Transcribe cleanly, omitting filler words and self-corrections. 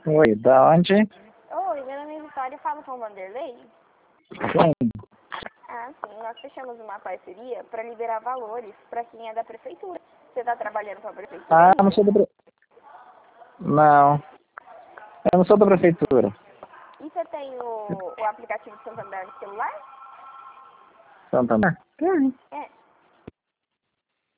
Oi, da onde? Oi, meu nome é Vitória e falo com o Vanderlei. Sim. Ah, sim, nós fechamos uma parceria para liberar valores para quem é da prefeitura. Você está trabalhando para a prefeitura Ah, eu não ainda? sou da Não, eu não sou da prefeitura. E você tem o aplicativo do Santander no celular? Santander? É.